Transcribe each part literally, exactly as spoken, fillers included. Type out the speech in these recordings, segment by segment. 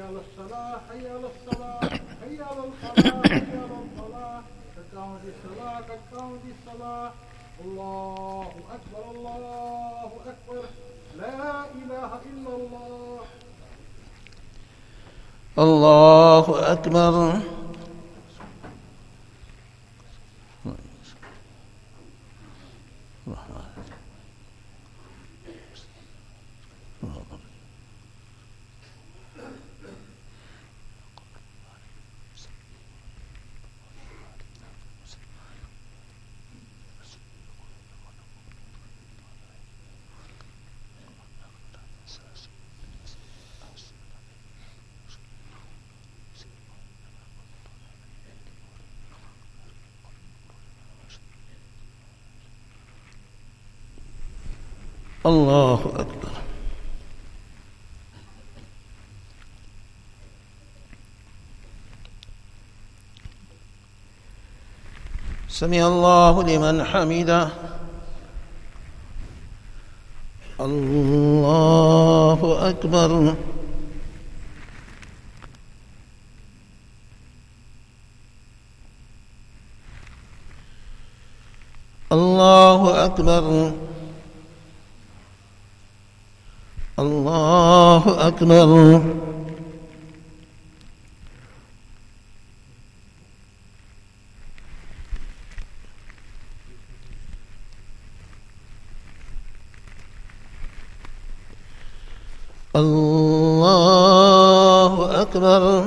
على الصلاة حي على الصلاة حي على الفلاح حي على الفلاح قد قامت الصلاة قد قامت الصلاة الله أكبر الله أكبر لا إله إلا الله الله أكبر الله أكبر سمع الله لمن حمده الله أكبر الله أكبر الله أكبر الله أكبر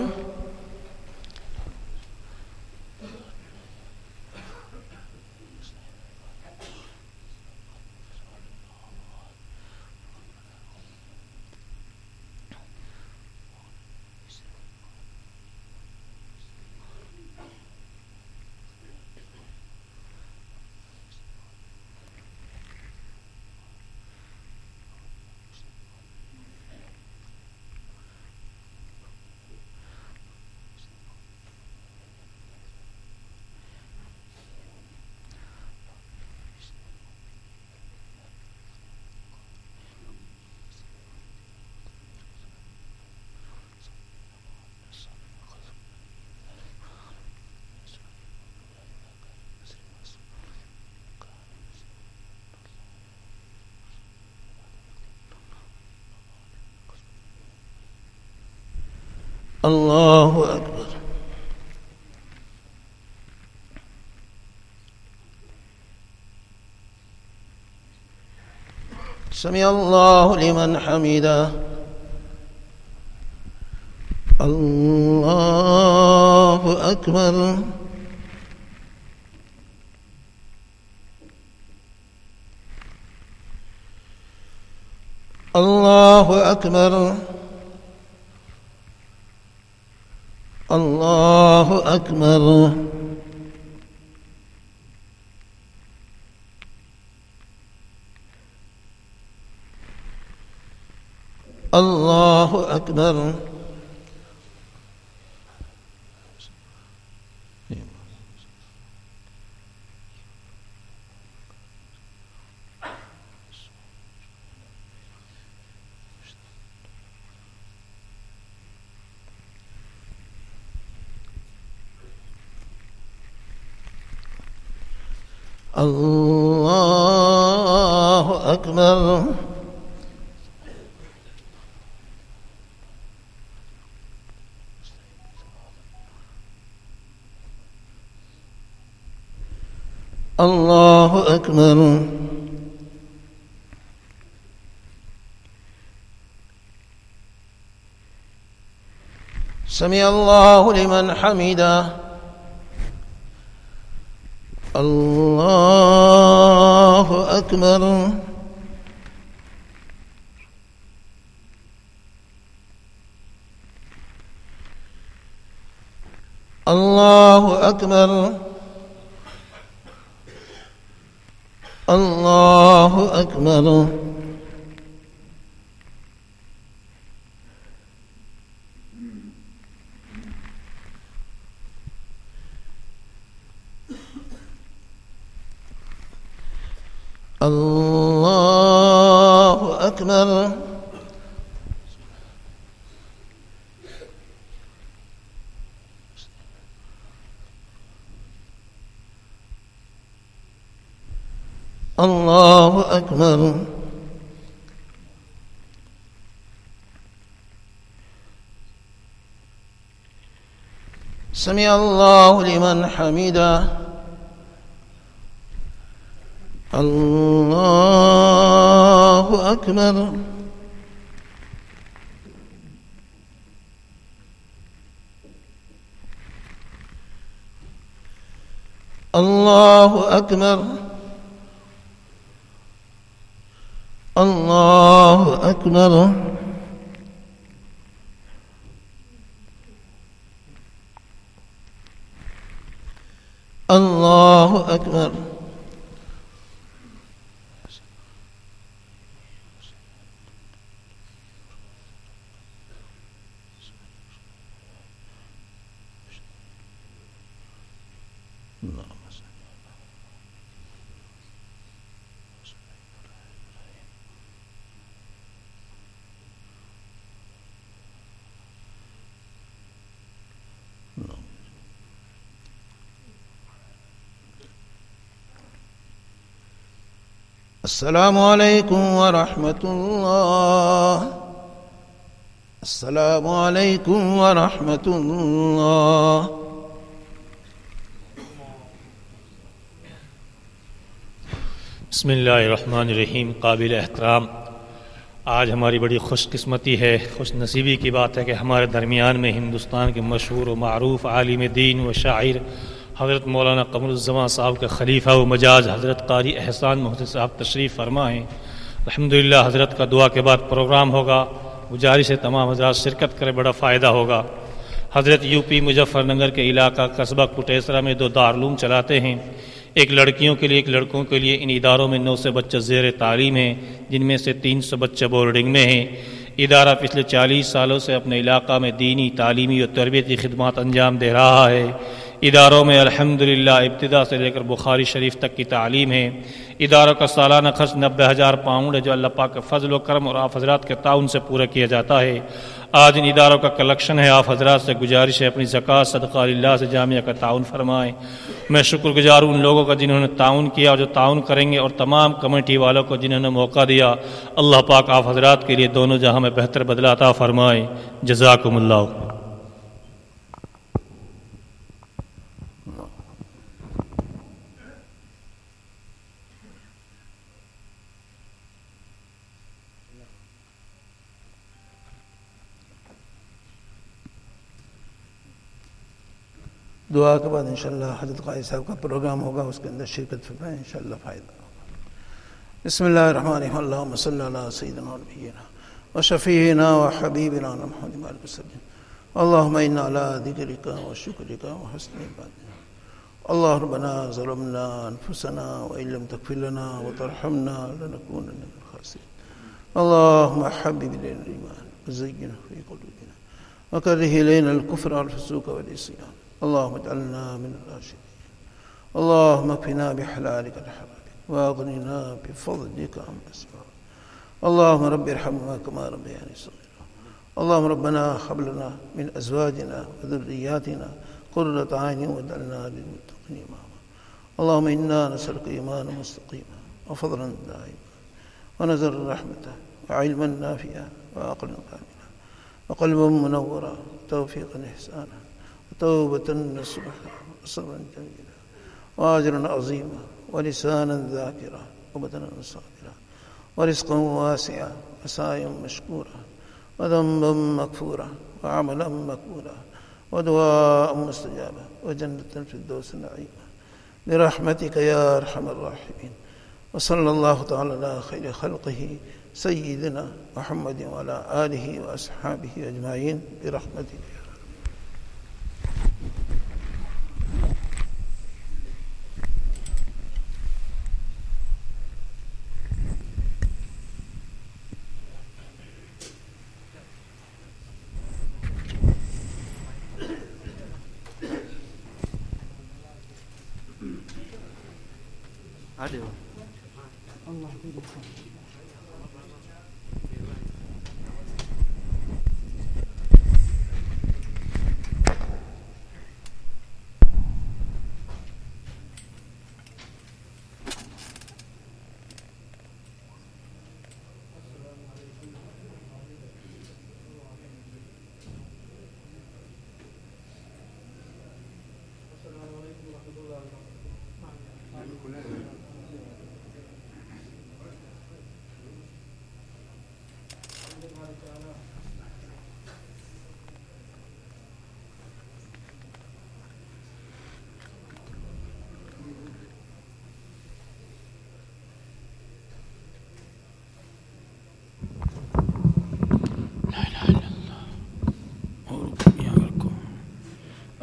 الله أكبر سمع الله لمن حمده الله أكبر الله أكبر الله أكبر الله أكبر الله أكبر الله أكبر سمع الله لمن حمده الله أكبر الله أكبر الله أكبر الله أكبر الله أكبر. سمع الله لمن حمده. الله أكبر. الله أكبر. الله أكبر. الله أكبر. السلام عليكم ورحمة الله. السلام عليكم ورحمة الله. بسم اللہ الرحمن الرحیم. قابل احترام، آج ہماری بڑی خوش قسمتی ہے، خوش نصیبی کی بات ہے کہ ہمارے درمیان میں ہندوستان کے مشہور و معروف عالم دین و شاعر حضرت مولانا قمر الزمان صاحب کے خلیفہ و مجاز حضرت قاری احسان محسن صاحب تشریف فرما ہیں. الحمدللہ حضرت کا دعا کے بعد پروگرام ہوگا. گزارش ہے تمام حضرات شرکت کرے، بڑا فائدہ ہوگا. حضرت یو پی مظفر نگر کے علاقہ قصبہ کوٹیسرا میں دو دارالعلوم چلاتے ہیں، ایک لڑکیوں کے لیے ایک لڑکوں کے لیے. ان اداروں میں نو سو بچے زیر تعلیم ہیں، جن میں سے تین سو بچے بورڈنگ میں ہیں. ادارہ پچھلے چالیس سالوں سے اپنے علاقہ میں دینی، تعلیمی اور تربیتی خدمات انجام دے رہا ہے. اداروں میں الحمدللہ ابتدا سے لے کر بخاری شریف تک کی تعلیم ہے. اداروں کا سالانہ خرچ نبے ہزار پاؤنڈ ہے، جو اللہ پاک کے فضل و کرم اور آپ حضرات کے تعاون سے پورا کیا جاتا ہے. آج ان اداروں کا کلیکشن ہے. آپ حضرات سے گزارش ہے اپنی زکوٰۃ صدقہ اللہ سے جامعہ کا تعاون فرمائیں. میں شکر گزار ہوں ان لوگوں کا جنہوں نے تعاون کیا اور جو تعاون کریں گے، اور تمام کمیٹی والوں کو جنہوں نے موقع دیا. اللہ پاک آپ حضرات کے لیے دونوں جہاں میں بہتر بدلہ عطا فرمائیں. جزاکم اللہ. دعا کے بعد انشاءاللہ حضرت قاری صاحب کا پروگرام ہوگا، اس کے اندر شرکت فرمائیں، انشاءاللہ فائدہ ہوگا. بسم اللہ الرحمن الرحیم. اللہم صلی علی سیدنا و نبینا و شفیعنا و حبیبنا محمد و آلہ وسلم. اللہم انا علی ذکرک و شکرک و حسن عبادتک. اللہ ربنا ظلمنا انفسنا وان لم تغفر لنا وترحمنا لنکونن من الخاسرین. اللہم حبب الینا الایمان وزینہ فی قلوبنا وکرہ الینا الکفر والفسوق والعصیان. اللهم اجعلنا من الراشدين. اللهم اكفنا بحلالك عن حرامك واغننا بفضلك عمن سواك. اللهم رب ارحمنا كما ربياني صغيرا. اللهم ربنا هب لنا من ازواجنا وذرياتنا قرة اعين واجعلنا للمتقين اماما. اللهم انا نسألك ايمانا مستقيما وفضلا دائما ونزل رحمته وعلما نافعا وعقلا كاملا وقلبا منورا وتوفيقا احسانا توبة نصوحا وصبرا جميلا وأجرا عظيما ولسانا ذاكرا وبدنا صابرا ورزقا واسعا وسعيا مشكورا وذنبا مغفورا وعملا مقبولا ودعاء مستجابا وجنة في الدوس نعيما برحمتك يا أرحم الراحمين. وصلى الله تعالى على خير خلقه سيدنا محمد وعلى آله وأصحابه أجمعين برحمتك.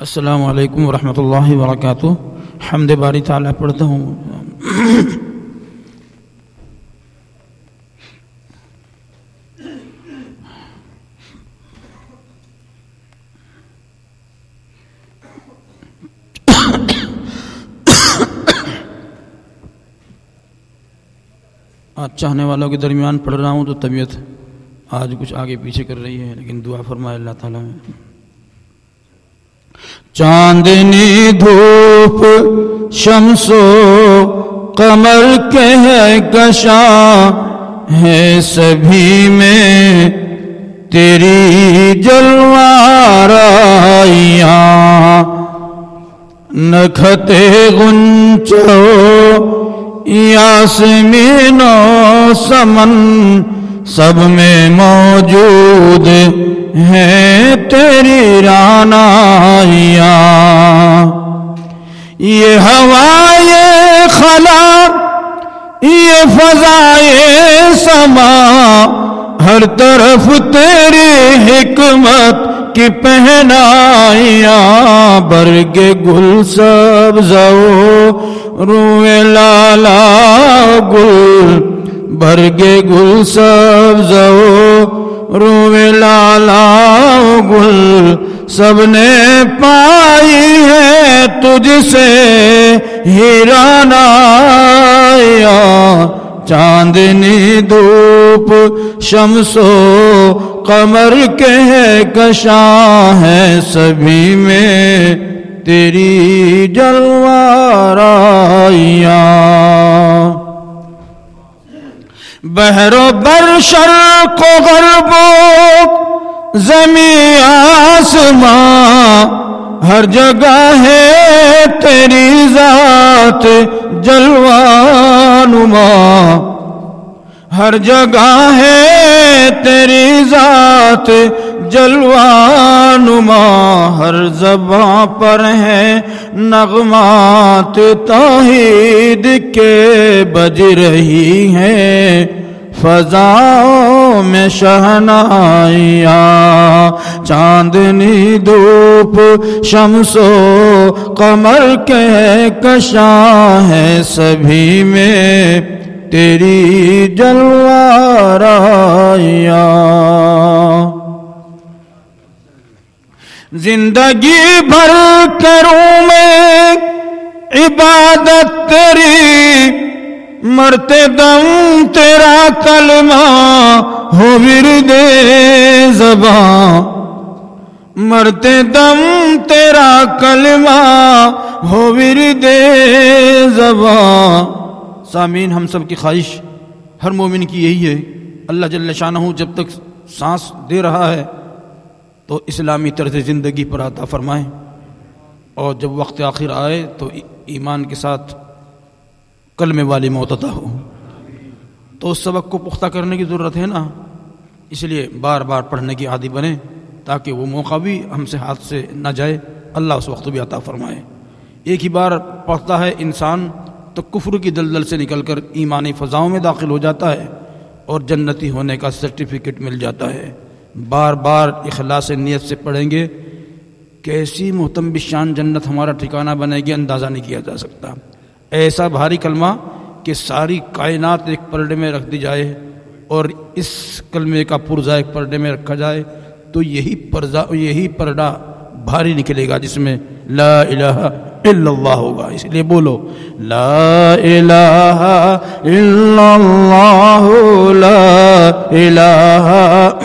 السلام علیکم ورحمۃ اللہ وبرکاتہ. حمد باری تعالیٰ پڑھتا ہوں. آج چاہنے والوں کے درمیان پڑھ رہا ہوں تو طبیعت آج کچھ آگے پیچھے کر رہی ہے، لیکن دعا فرمائے اللہ تعالیٰ میں. چاندنی دھوپ شمس و قمر کے کشاں ہے سبھی میں تیری جلوہ آرائیاں. نکھتے غنچو یاسمین و سمن سب میں موجود ہے تیری رعنائیاں. یہ ہوائے خلا یہ فضائے سما ہر طرف تیری حکمت کی پہنائیاں. برگ گل سبزہ روئے لالا گل برگ گل سبزہ روئے لالا گل سب نے پائی ہے تجھ سے ہیرانائیاں. چاندنی دھوپ شمس و قمر کے کشاں ہے سبھی میں تیری جلوہ آرائیاں. بحر و بر شرق و غرب و زمین آسماں ہر جگہ ہے تیری ذات جلوہ نما. ہر جگہ ہے تیری ذات جلوہ نما. ہر زباں پر ہے نغمات توحید کے بج رہی ہیں فضاؤں میں شہنائیاں. چاندنی دھوپ شمس و قمر کے کشاں ہے سبھی میں تیری جلوہ آرائیاں. زندگی بھر کروں میں عبادت تیری مرتے دم تیرا کلمہ ہو ورد زباں. مرتے دم تیرا کلمہ ہو ورد زباں. سامعین، ہم سب کی خواہش، ہر مومن کی یہی ہے، اللہ جل شانہ جب تک سانس دے رہا ہے تو اسلامی طرز زندگی پر عطا فرمائے، اور جب وقت آخر آئے تو ایمان کے ساتھ کلمے والی موت عطا ہو. تو اس سبق کو پختہ کرنے کی ضرورت ہے نا، اس لیے بار بار پڑھنے کی عادی بنے تاکہ وہ موقع بھی ہم سے ہاتھ سے نہ جائے، اللہ اس وقت بھی عطا فرمائے. ایک ہی بار پڑھتا ہے انسان تو کفر کی دلدل سے نکل کر ایمانی فضاؤں میں داخل ہو جاتا ہے اور جنتی ہونے کا سرٹیفکیٹ مل جاتا ہے. بار بار اخلاص نیت سے پڑھیں گے، کیسی محتم بشان جنت ہمارا ٹھکانہ بنے گی اندازہ نہیں کیا جا سکتا. ایسا بھاری کلمہ کہ ساری کائنات ایک پردے میں رکھ دی جائے اور اس کلمے کا پرزہ ایک پردے میں رکھا جائے تو یہی پرزہ یہی پردہ بھاری نکلے گا جس میں لا الہ الا اللہ ہوگا. اس لیے بولو لا الہ الا اللہ لا الہ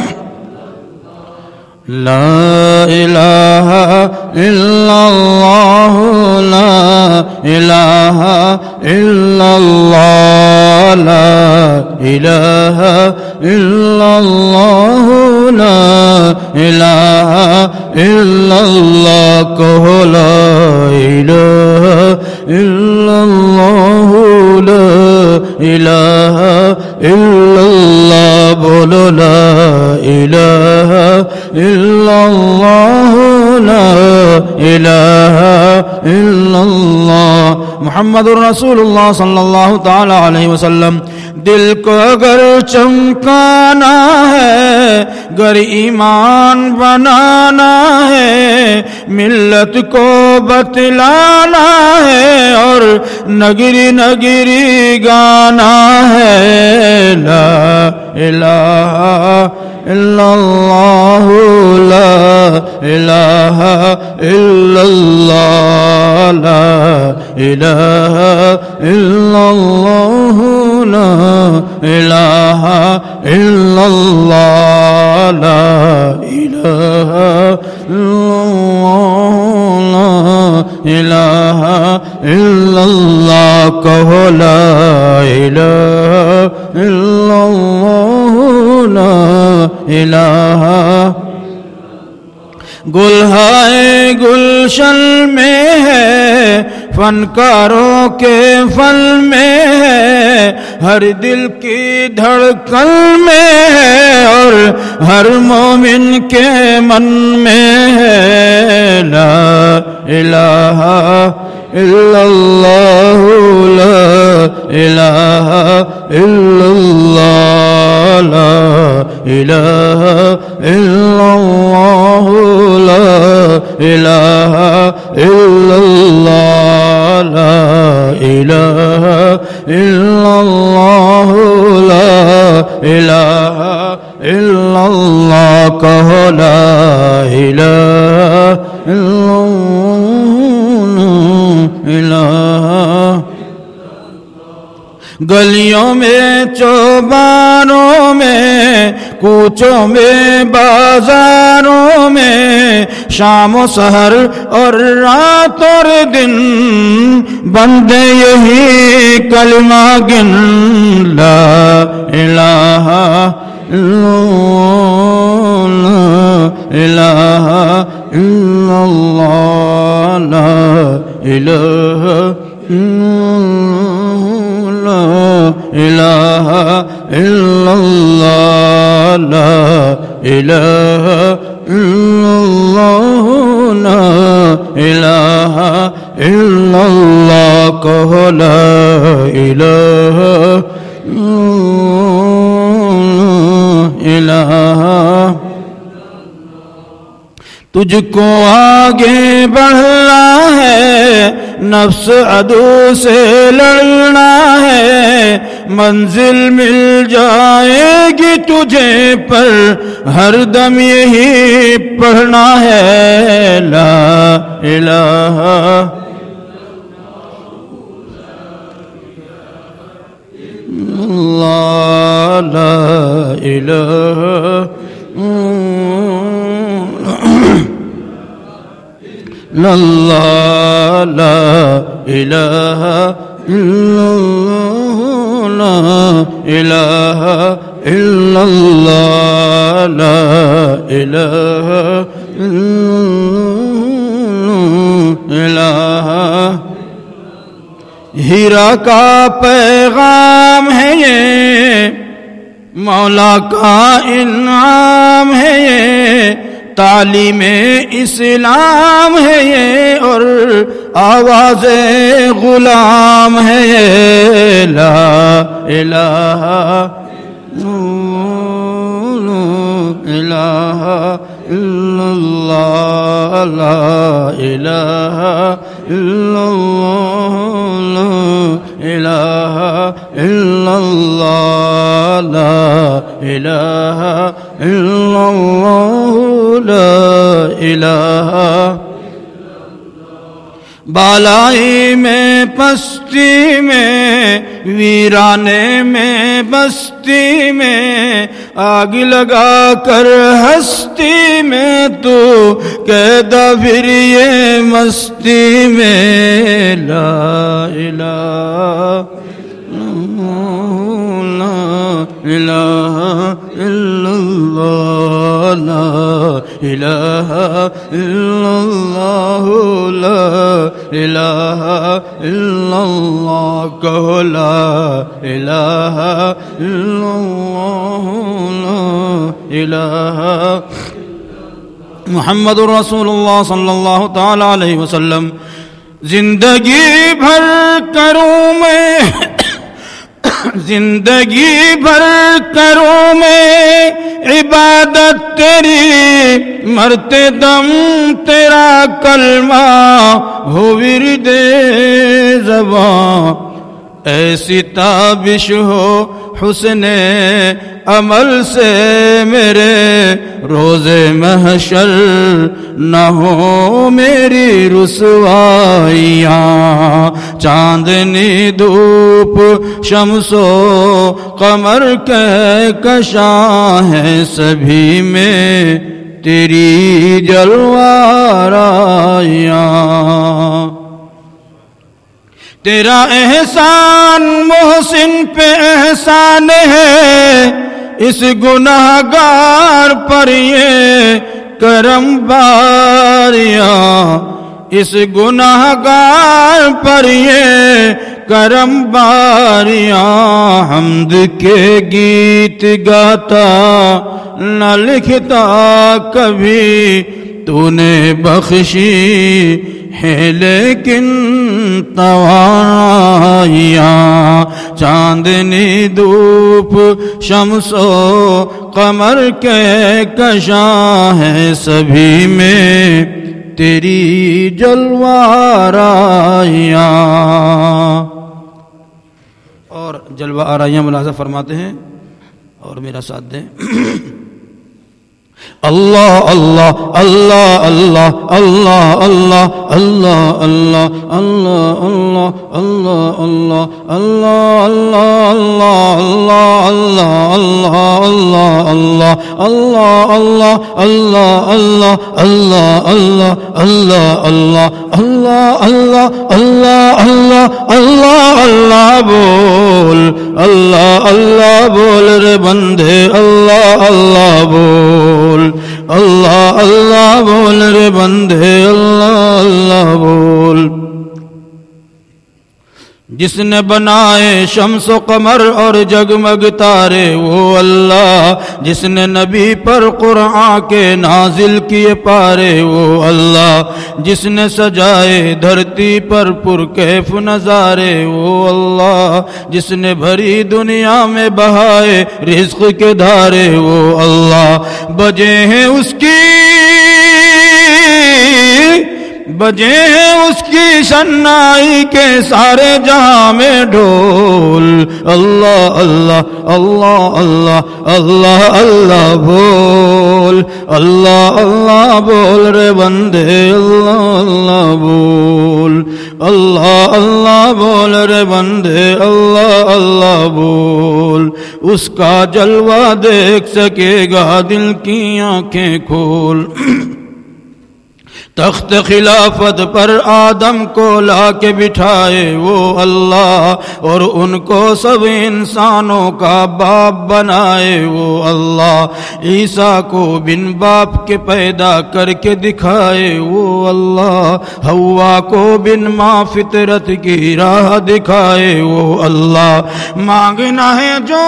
لا الہ الا اللہ لا الہ الا اللہ لا الہ الا اللہ لا الہ الا اللہ. کہو لا الہ الا اللہ لا الہ الا اللہ. بولو لا الہ الا اللہ لا الہ الا اللہ. محمد الرسول اللہ صلی اللہ تعالی علیہ وسلم. دل کو اگر چمکانا ہے، گر ایمان بنانا ہے، ملت کو بتلانا ہے اور نگری نگری گانا ہے لا الہ الا اللہ لا الہ الا اللہ لا الہ الا اللہ لا الہ الا اللہ لا الہ الا اللہ لا الہ الا اللہ کہو لا الہ الا اللہ لا الہ گلہائے گلشن میں ہے فنکاروں کے فن میں ہے ہر دل کی دھڑکن میں ہے اور ہر مومن کے من میں ہے لا الہ الا اللہ لا الہ الا اللہ لا الہ الا اللہ لا الہ الا اللہ لا الہ الا اللہ لا الہ الا اللہ کہو لا الہ الا اللہ گلیوں میں چوبانوں میں کوچوں میں بازاروں میں شام و سحر اور رات اور دن بندے یہی کلمہ گن لا الہ الا اللہ لا الہ الا اللہ لا الہ الا اللہ لا الہ الا اللہ کہو لا الہ الا اللہ تجھ کو آگے بڑھنا ہے نفس عدو سے لڑنا ہے منزل مل جائے گی تجھے پر ہر دم یہی پڑھنا ہے لا الہ اللہ لا الہ اللہ لا الہ الا اللہ لا الہ الا اللہ لا الہ الا اللہ ہیرا کا پیغام ہے یہ مولا کا انعام ہے یہ تعلیم اسلام ہے یہ اور آواز غلام ہے یہ لا الہ الا اللہ لا الہ الا اللہ لا الہ الا اللہ لا الہ بالائی میں پستی میں ویرانے میں بستی میں آگ لگا کر ہستی میں تو قیدا پھر یہ مستی میں لا الہ الہ الا اللہ لا الہ الا اللہ لا الہ الا اللہ کہو لا الہ الا اللہ لا الہ محمد رسول اللہ صلی اللہ تعالی علیہ وسلم زندگی بھر کروں میں زندگی بھر کروں میں عبادت تیری، مرتے دم تیرا کلمہ ہو ورد زباں، ایسی تابش ہو حسن عمل سے میرے روز محشر نہ ہو میری رسوائیاں، چاندنی دھوپ شمس و قمر کے کشاں ہیں سبھی میں تیری جلوہ آرائیاں، تیرا احسان محسن پہ احسان ہے، اس گناہ گار پر یہ کرم باریاں، اس گناہ گار پر یہ کرم باریاں، حمد کے گیت گاتا نہ لکھتا کبھی، تو نے بخشی ہے لیکن توانائیاں، چاندنی دھوپ شمس و قمر کے کشاں ہیں سبھی میں تیری جلوہ آرائیاں۔ اور جلوہ آرائیاں ملاحظہ فرماتے ہیں اور میرا ساتھ دیں۔ اللہ اللہ اللہ اللہ اللہ اللہ اللہ اللہ اللہ اللہ اللہ اللہ اللہ بول، اللہ اللہ بول رے بندے، اللہ اللہ بول، اللہ اللہ بول رے بندے، اللہ اللہ بول۔ جس نے بنائے شمس و قمر اور جگمگ تارے وہ اللہ، جس نے نبی پر قرآن کے نازل کیے پارے وہ اللہ، جس نے سجائے دھرتی پر پرکیف نظارے وہ اللہ، جس نے بھری دنیا میں بہائے رزق کے دھارے وہ اللہ، بجے ہیں اس کی بجے ہیں اس کی شنائی کے سارے جہاں میں ڈھول، اللہ اللہ اللہ اللہ اللہ اللہ بول، اللہ اللہ بول رے بندے، اللہ اللہ بول، اللہ اللہ بول رے بندے، اللہ اللہ بول۔ اس کا جلوہ دیکھ سکے گا دل کی آنکھیں کھول، تخت خلافت پر آدم کو لا کے بٹھائے وہ اللہ، اور ان کو سب انسانوں کا باپ بنائے وہ اللہ، عیسیٰ کو بن باپ کے پیدا کر کے دکھائے وہ اللہ، حوا کو بن ماں فطرت کی راہ دکھائے وہ اللہ۔ مانگنا ہے جو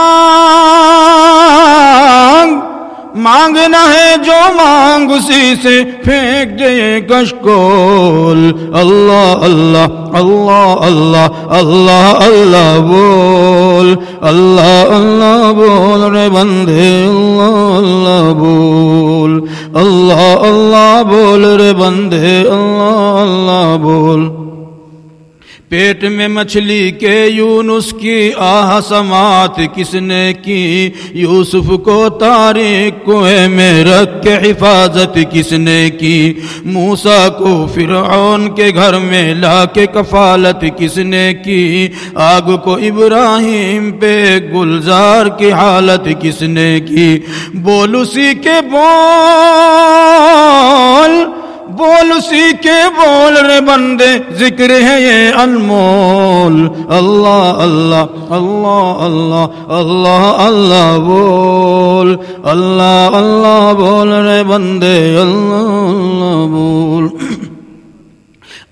مانگ، مانگنا ہے جو مانگ اسی سے پھینک دے کشکول، اللہ اللہ اللہ اللہ اللہ اللہ بول، اللہ اللہ بول رے بندے، اللہ اللہ بول، اللہ اللہ بول رے بندے، اللہ اللہ بول۔ پیٹ میں مچھلی کے یونس کی آہ سماعت کس نے کی، یوسف کو تاریک کنویں میں رکھ کے حفاظت کس نے کی، موسیٰ کو فرعون کے گھر میں لا کے کفالت کس نے کی، آگ کو ابراہیم پہ گلزار کی حالت کس نے کی، بول اسی کے بول، بول اسی کے بول رے بندے، ذکر ہے یہ انمول، اللہ اللہ اللہ اللہ اللہ اللہ بول، اللہ اللہ بول رے بندے، اللہ اللہ بول۔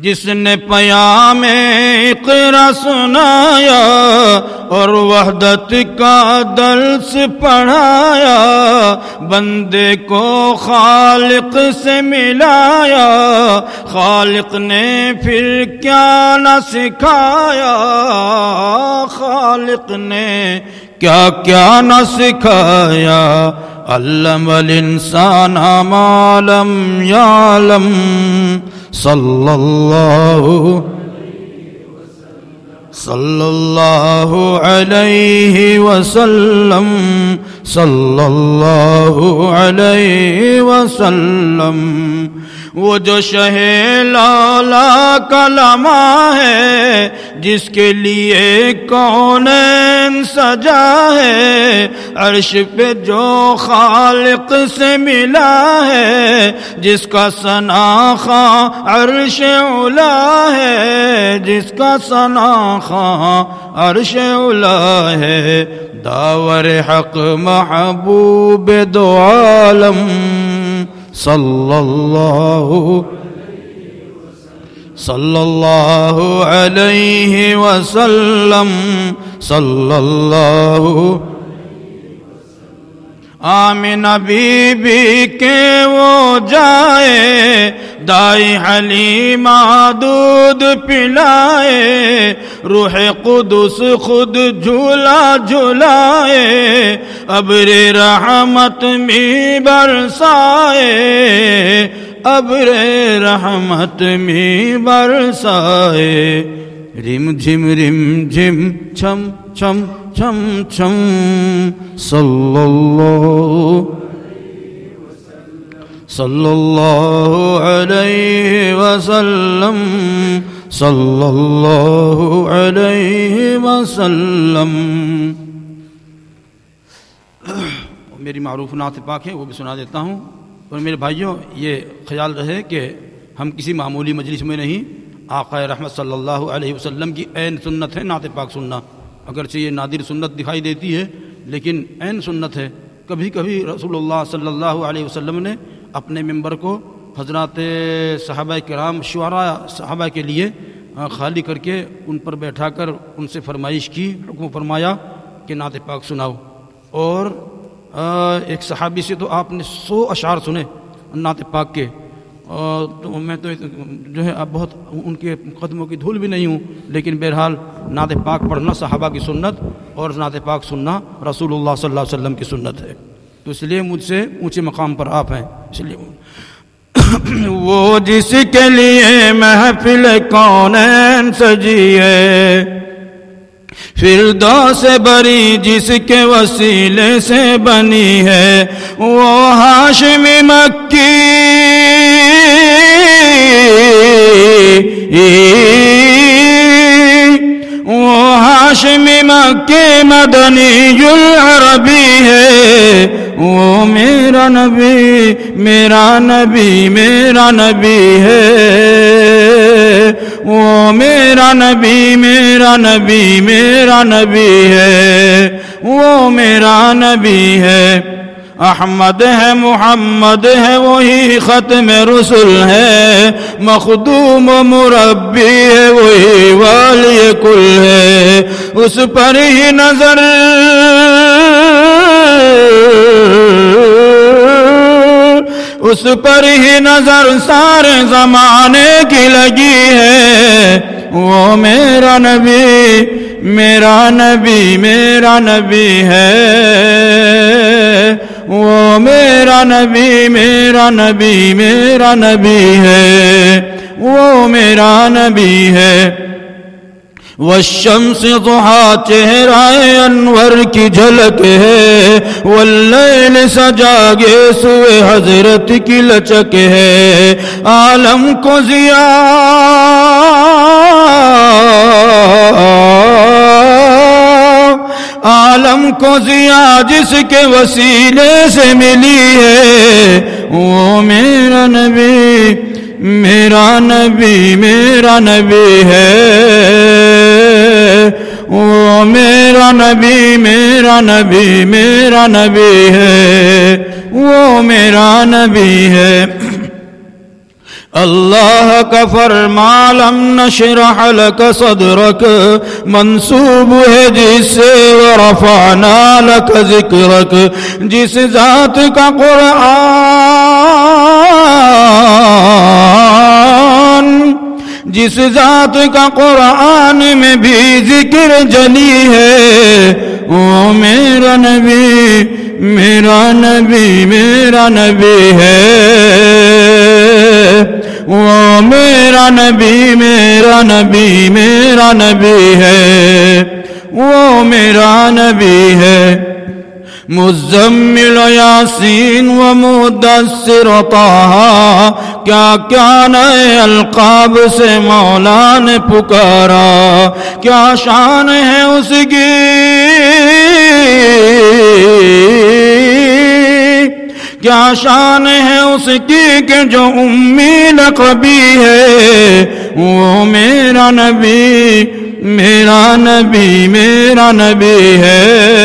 جس نے پیام اقرا سنایا اور وحدت کا درس پڑھایا، بندے کو خالق سے ملایا، خالق نے پھر کیا نہ سکھایا، خالق نے کیا کیا نہ سکھایا، علم الانسان ما لم یعلم، صلی اللہ صلی اللہ علیہ وسلم، صلی اللہ علیہ وسلم۔ وہ جو شہ لالا کا لمحہ ہے، جس کے لیے کونین سجا ہے، عرش پہ جو خالق سے ملا ہے، جس کا ثنا خواں عرش علا ہے، جس کا ثنا خواں عرش علا ہے، داور حق محبوب دو عالم، صلی اللہ صلی اللہ علیہ وسلم، صلی اللہ آمنہ بی بی کے وہ جائے، دائی حلیمہ دودھ پلائے، روح قدس خود جھولا جھلائے، ابر رحمت میں برسائے، ابر رحمت میں برسائے، رم جھم رم جھم چھم چھم چھم چھم، صلی اللہ صلی اللہ علیہ وسلم، صلی اللہ علیہ وسلم۔ میری معروف نعت پاک ہے، وہ بھی سنا دیتا ہوں۔ اور میرے بھائیوں، یہ خیال رہے کہ ہم کسی معمولی مجلس میں نہیں، آقا رحمت صلی اللہ علیہ وسلم کی عین سنت ہے نعت پاک سننا، اگرچہ یہ نادر سنت دکھائی دیتی ہے لیکن عین سنت ہے۔ کبھی کبھی رسول اللہ صلی اللہ علیہ وسلم نے اپنے ممبر کو حضرات صحابہ کرام شعراء صحابہ کے لیے خالی کر کے ان پر بیٹھا کر ان سے فرمائش کی، حکم فرمایا کہ نعت پاک سناؤ۔ اور ایک صحابی سے تو آپ نے سو اشعار سنے نعت پاک کے، تو میں تو جو ہے اب بہت ان کے قدموں کی دھول بھی نہیں ہوں، لیکن بہرحال نعت پاک پڑھنا صحابہ کی سنت اور نعت پاک سننا رسول اللہ صلی اللہ علیہ وسلم کی سنت ہے، تو اس لیے مجھ سے اونچے مقام پر آپ ہیں، اس لیے وہ جس کے لیے محفل کونین سجی ہے، فردوس بری جس کے وسیلے سے بنی ہے، وہ ہاشمی مکی وہ ہاشمی مکی مدنی العربی ہے، وہ میرا نبی میرا نبی میرا نبی ہے، وہ میرا نبی میرا نبی میرا نبی ہے، وہ میرا نبی ہے، احمد ہے محمد ہے وہی ختم رسل ہے، مخدوم و مربی ہے وہی والی کل ہے، اس پر ہی نظر اس پر ہی نظر سارے زمانے کی لگی ہے، وہ میرا نبی میرا نبی میرا نبی ہے، وہ میرا نبی میرا نبی میرا نبی ہے، وہ میرا نبی ہے۔ والشمس ضحا چہرہ انور کی جھلک ہے، واللیل سجا گے سوئے حضرت کی لچک ہے، عالم کو ضیا عالم کو ضیا جس کے وسیلے سے ملی ہے، وہ میرا نبی میرا نبی میرا نبی ہے، وہ میرا نبی میرا نبی میرا نبی ہے، وہ میرا نبی ہے۔ اللہ کا فرما لم نشرح لك صدرك منسوب ہے جس سے ورفعنا لك ذکرك، جس ذات کا قرآن جس ذات کا قرآن میں بھی ذکر جلی ہے، وہ میرا نبی میرا نبی میرا نبی ہے، وہ میرا نبی میرا نبی میرا نبی ہے، وہ میرا نبی ہے۔ مزمل یاسین و مدثر طہ، کیا کیا نئے القاب سے مولا نے پکارا، کیا شان ہے اس کی کیا شان ہے اس کی کہ جو امی لقبی ہے، وہ میرا نبی میرا نبی میرا نبی ہے،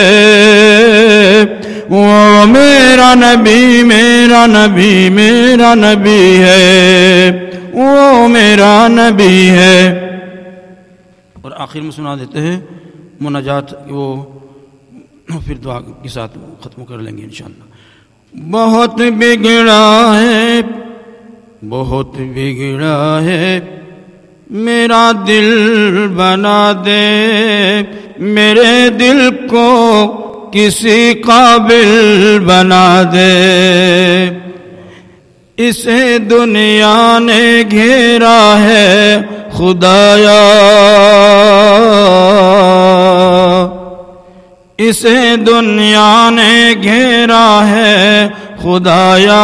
وہ میرا نبی میرا نبی میرا نبی ہے، وہ میرا نبی ہے۔ اور آخر میں سنا دیتے ہیں مناجات، وہ پھر دعا کے ساتھ ختم کر لیں گے انشاءاللہ۔ بہت بگڑا ہے بہت بگڑا ہے میرا دل بنا دے، میرے دل کو کسی قابل بنا دے، اسے دنیا نے گھیرا ہے خدایا، اسے دنیا نے گھیرا ہے خدایا،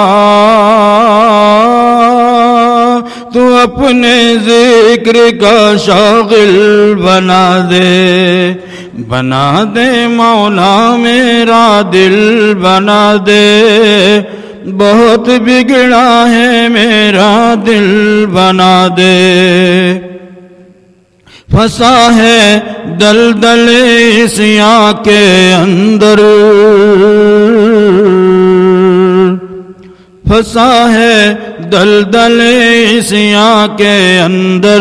تو اپنے ذکر کا شاغل بنا دے بنا دے مولا میرا دل بنا دے، بہت بگڑا ہے میرا دل بنا دے، پھنسا ہے دلدل سیاہ کے اندر، پھنسا ہے دلدل سیاہ کے اندر،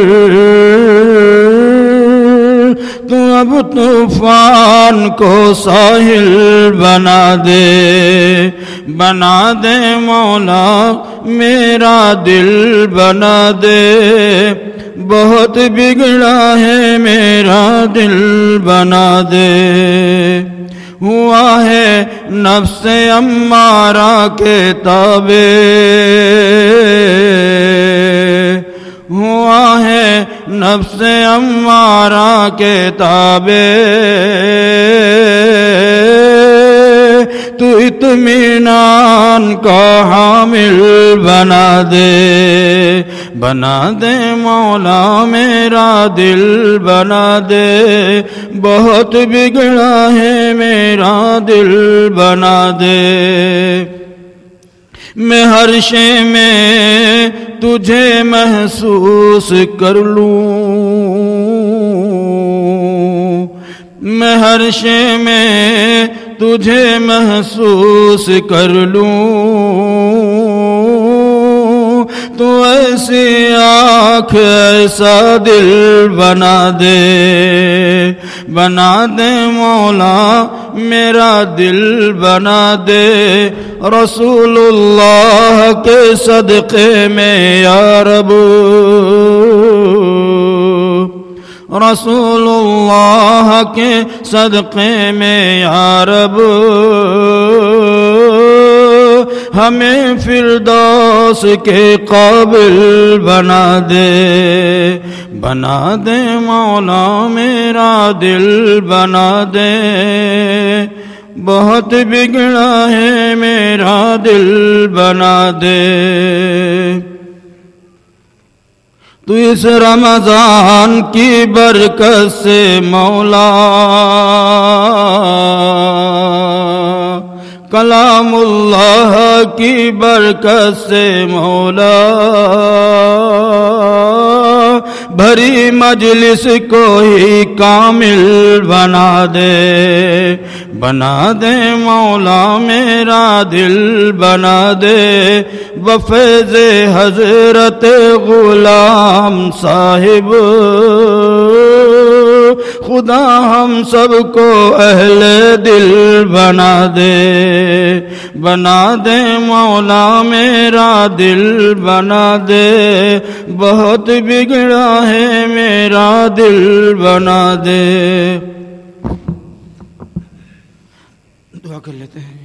تو اب طوفان کو ساحل بنا دے بنا دے مولا میرا دل بنا دے، بہت بگڑا ہے میرا دل بنا دے، ہوا ہے نفس امارہ کے تابع، ہوا ہے نفس امارہ کے تابع، تو اطمینان کا حامل بنا دے بنا دے مولا میرا دل بنا دے، بہت بگڑا ہے میرا دل بنا دے، میں ہر شے میں تجھے محسوس کر لوں، میں ہر شے میں تجھے محسوس کر لوں، تو ایسی آنکھ ایسا دل بنا دے بنا دے مولا میرا دل بنا دے، رسول اللہ کے صدقے میں یا رب، رسول اللہ کے صدقے میں یا رب، ہمیں فردوس کے قابل بنا دے بنا دے مولا میرا دل بنا دے، بہت بگڑا ہے میرا دل بنا دے، تو اس رمضان کی برکت سے مولا کلام اللہ کی برکت سے مولا بھری مجلس کو ہی کامل بنا دے، بنا دے مولا میرا دل بنا دے، بفیض حضرت غلام صاحب خدا ہم سب کو اہل دل بنا دے، بنا دے مولا میرا دل بنا دے، بہت بگڑا ہے میرا دل بنا دے۔ دعا کر لیتے ہیں۔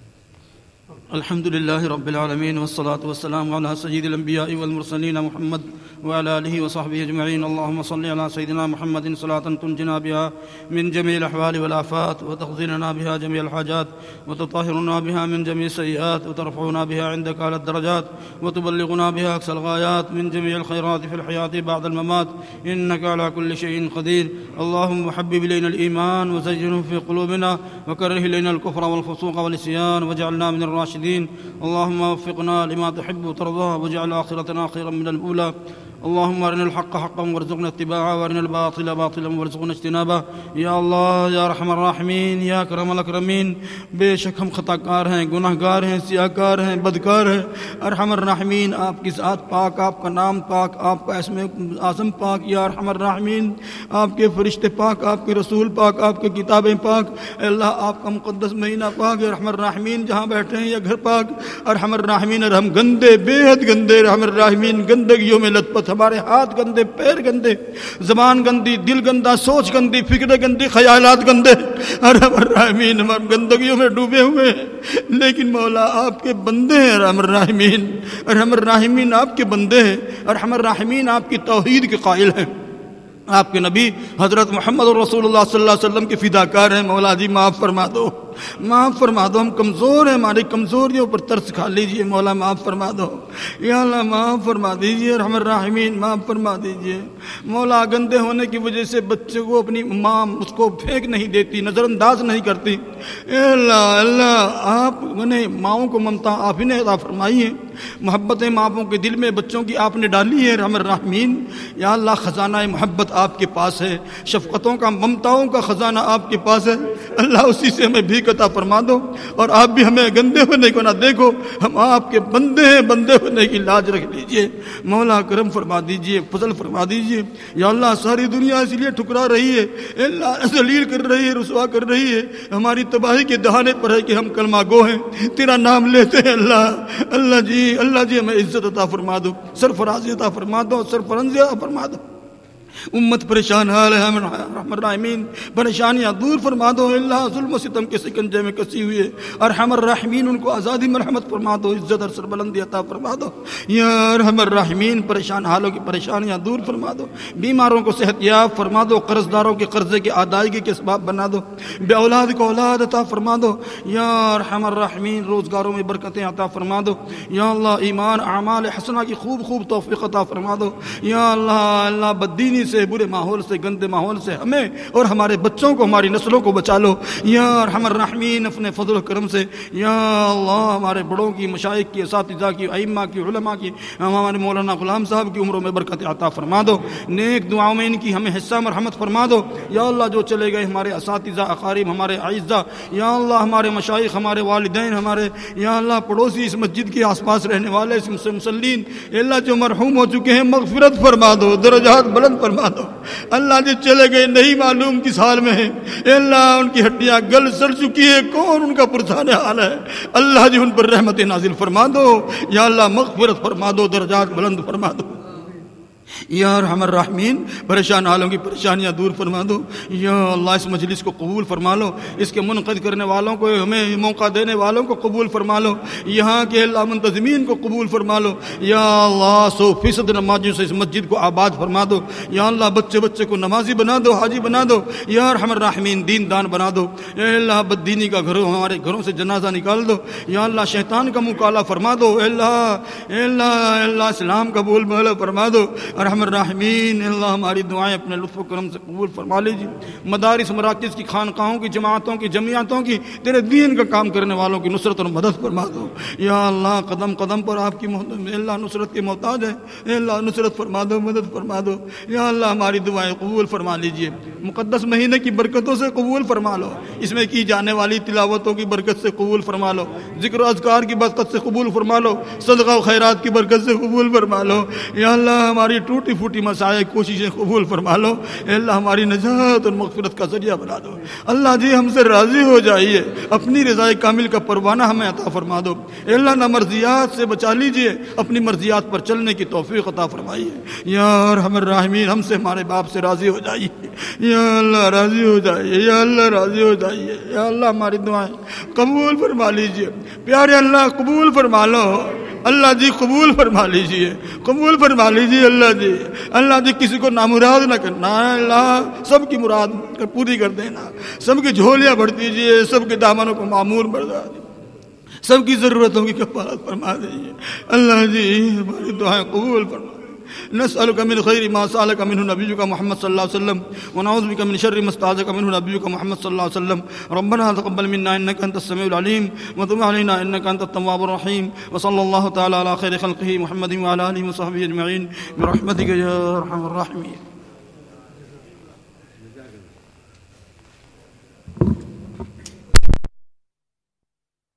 الحمدللہ رب العالمین والصلاة والسلام علی سید الانبیاء والمرسلین محمد وعلى آله وصحبه أجمعين۔ اللهم صل على سيدنا محمد صلاة تنجنا بها من جميع الأحوال والآفات، وتقضينا بها جميع الحاجات، وتطهرنا بها من جميع السيئات، وترفعنا بها عندك على الدرجات، وتبلغنا بها أقصى الغايات من جميع الخيرات في الحياة بعد الممات، إنك على كل شيء قدير۔ اللهم حبب إلينا الإيمان وزينه في قلوبنا، وكره إلينا الكفر والفسوق والعصيان، واجعلنا من الراشدين۔ اللهم وفقنا لما تحب وترضى، واجعل آخرتنا خيرا من الأولى۔ اللهم ارنا الحق حقا وارزقنا اتباعه، وارنا الباطل باطلا وارزقنا اجتنابه۔ یا اللہ یا ارحم الراحمین یا اکرم الاکرمین، بے شک ہم خطا کار ہیں، گناہ گار ہیں، سیاہ کار ہیں، بدکار ہیں۔ ارحم الراحمین، آپ کی ذات پاک، آپ کا نام پاک، آپ کا اسم اعظم پاک۔ یا ارحم الراحمین، آپ کے فرشتے پاک، آپ کے رسول پاک، آپ کی کتابیں پاک۔ اے اللہ آپ کا مقدس مہینہ پاک۔ یا ارحم الراحمین، جہاں بیٹھے ہیں یا گھر پاک، ارحم الراحمین ارحم گندے، بے حد گندے، ارحم الراحمین گندگیوں میں لت پت، ہمارے ہاتھ گندے، پیر گندے، زبان گندی، دل گندا، سوچ گندی، فکر گندی، خیالات گندے، ارحم الراحمین ہم گندگیوں میں ڈوبے ہوئے ہیں، لیکن مولا آپ کے بندے ہیں۔ ارحم الراحمین، ارحم الراحمین آپ کے بندے ہیں، ارحم الراحمین آپ کی توحید کے قائل ہیں، آپ کے نبی حضرت محمد رسول اللہ صلی اللہ علیہ وسلم کے فداکار ہیں۔ مولا جی معاف فرما دو، معاف فرما دو، ہم کمزور ہیں، ہماری کمزوریوں پر ترس کھا لیجئے مولا، معاف فرما دو یا اللہ، معاف فرما دیجئے ارحم الراحمین، معاف فرما دیجئے مولا۔ گندے ہونے کی وجہ سے بچے کو اپنی ماں اس کو پھینک نہیں دیتی، نظر انداز نہیں کرتی۔ اے اللہ اللہ آپ نے ماؤں کو ممتا آپ ہی نے عطا فرمائی ہے، محبتیں ماں کے دل میں بچوں کی آپ نے ڈالی ہے ارحم الراحمین۔ یا اللہ خزانہ محبت آپ کے پاس ہے، شفقتوں کا، ممتاؤں کا خزانہ آپ کے پاس ہے، اللہ اسی سے ہمیں بھی عطا فرما دو، اور آپ بھی ہمیں گندے ہونے کو نہ دیکھو، ہم آپ کے بندے ہیں، بندے ہونے کی لاج رکھ لیجئے مولا، کرم فرما دیجئے، فضل فرما دیجئے۔ یا اللہ ساری دنیا اس لیے ٹھکرا رہی ہے، اللہ ذلیل کر رہی ہے، رسوا کر رہی ہے، ہماری تباہی کے دہانے پر ہے کہ ہم کلمہ گو ہیں، تیرا نام لیتے ہیں۔ اللہ اللہ جی اللہ جی ہمیں عزت عطا فرما دو، سرفرازی عطا فرما دو، سرفرنزی عطا فرما دو۔ امت پریشان حال ہے، ارحم الراحمین پریشانیاں دور فرما دو۔ اللہ ظلم و ستم کے سکنجے میں کسی ہوئے، ارحم الراحمین ان کو آزادی میں رحمت فرما دو، عزت اور سربلندی عطا فرما دو۔ یا ارحم الراحمین پریشان حالوں کی پریشانیاں دور فرما دو، بیماروں کو صحت یاب فرما دو، قرض داروں کے قرضے کی ادائیگی کے اسباب بنا دو، بے اولاد کو اولاد عطا فرما دو۔ یا ارحم الراحمین روزگاروں میں برکتیں عطا فرما دو۔ یا اللہ ایمان اعمال حسنہ کی خوب خوب توفیق عطا فرما دو۔ یا اللہ اللہ بددینی سے، برے ماحول سے، گندے ماحول سے ہمیں اور ہمارے بچوں کو، ہماری نسلوں کو بچا لو۔ یا ارحم الراحمین اپنے فضل و کرم سے یا اللہ ہمارے بڑوں کی، مشائخ کی، اساتذہ کی، ائمہ کی، علماء کی، ہمارے مولانا غلام صاحب کی عمروں میں برکت عطا فرما دو، نیک دعاؤں میں ان کی ہمیں حصہ مرحمت فرما دو۔ یا اللہ جو چلے گئے ہمارے اساتذہ، اقارب، ہمارے اعزہ، یا اللہ ہمارے مشائخ، ہمارے والدین، ہمارے یا اللہ پڑوسی، اس مسجد کے آس پاس رہنے والے اس مسلین، اللہ جو مرحوم ہو چکے ہیں مغفرت فرما دو، درجات بلند فرما دو۔ اللہ جو چلے گئے نہیں معلوم کس حال میں ہیں، اللہ ان کی ہڈیاں گل سڑ چکی ہے، کون ان کا پرسان حال ہے، اللہ جو ان پر رحمت نازل فرما دو، یا اللہ مغفرت فرما دو، درجات بلند فرما دو۔ یا ارحم الراحمین پریشان حالوں کی پریشانیاں دور فرما دو۔ یا اللہ اس مجلس کو قبول فرما لو، اس کے منعقد کرنے والوں کو، ہمیں موقع دینے والوں کو قبول فرما لو، یہاں کے اللہ منتظمین کو قبول فرما لو۔ یا اللہ سو فیصد نمازیوں سے اس مسجد کو آباد فرما دو۔ یا اللہ بچے بچے کو نمازی بنا دو، حاجی بنا دو۔ یا ارحم الراحمین دین دان بنا دو۔ اے اللہ بددینی کا گھروں، ہمارے گھروں سے جنازہ نکال دو۔ یا اللہ شیطان کا منہ کالا فرما دو۔ اے اللہ اے اللہ اے اللہ اسلام قبول مولا فرما دو۔ ارحم الراحمین اللہ ہماری دعائیں اپنے لطف و کرم سے قبول فرما لیجیے. مدارس مراکز کی خانقاہوں کی جماعتوں کی جمعیتوں کی تیرے دین کا کام کرنے والوں کی نصرت اور مدد فرما دو یا اللہ. قدم قدم پر آپ کی محبت اللہ نصرت کے محتاج ہے. اے اللہ نصرت فرما دو مدد فرما دو یا اللہ. ہماری دعائیں قبول فرما لیجیے. مقدس مہینے کی برکتوں سے قبول فرما لو. اس میں کی جانے والی تلاوتوں کی برکت سے قبول فرما لو. ذکر و اذکار کی برکت سے قبول فرما لو. صدقہ و خیرات کی برکت سے قبول فرما لو یا اللہ. ہماری ٹوٹی پھوٹی مسائل کوششیں قبول فرما لو اے اللہ. ہماری نجات اور مغفرت کا ذریعہ بنا دو اللہ جی. ہم سے راضی ہو جائیے. اپنی رضا کامل کا پروانہ ہمیں عطا فرما دو اے اللہ. نہ مرضیات سے بچا لیجیے, اپنی مرضیات پر چلنے کی توفیق عطا فرمائیے یا ارحم الراحمین. ہم سے ہمارے باپ سے راضی ہو جائیے یا اللہ. راضی ہو جائیے یا اللہ. راضی ہو جائیے یا اللہ. ہماری دعائیں قبول فرما لیجیے پیارے اللہ. قبول فرما لو اللہ جی. قبول فرما لیجیے قبول فرما لیجیے اللہ جی. اللہ جی کسی کو نامراد نہ کرنا اللہ. سب کی مراد پوری کر دینا. سب کی جھولیاں بھر دیجیے. سب کے دامنوں کو معمور بڑھا دیجیے. سب کی ضرورتوں کی کفالت فرما دیجیے اللہ جی. ہماری دعائیں قبول فرما. نسألك من خير ما سألك منه نبيك محمد صلى الله عليه وسلم ونعوذ بك من شر ما استعاذك منه نبيك محمد صلى الله عليه وسلم. ربنا تقبل منا إنك أنت السميع العليم وتب علينا إنك أنت التواب الرحيم. وصلى الله تعالى على خير خلقه محمد وعلى آله وصحبه أجمعين برحمتك يا أرحم الراحمين.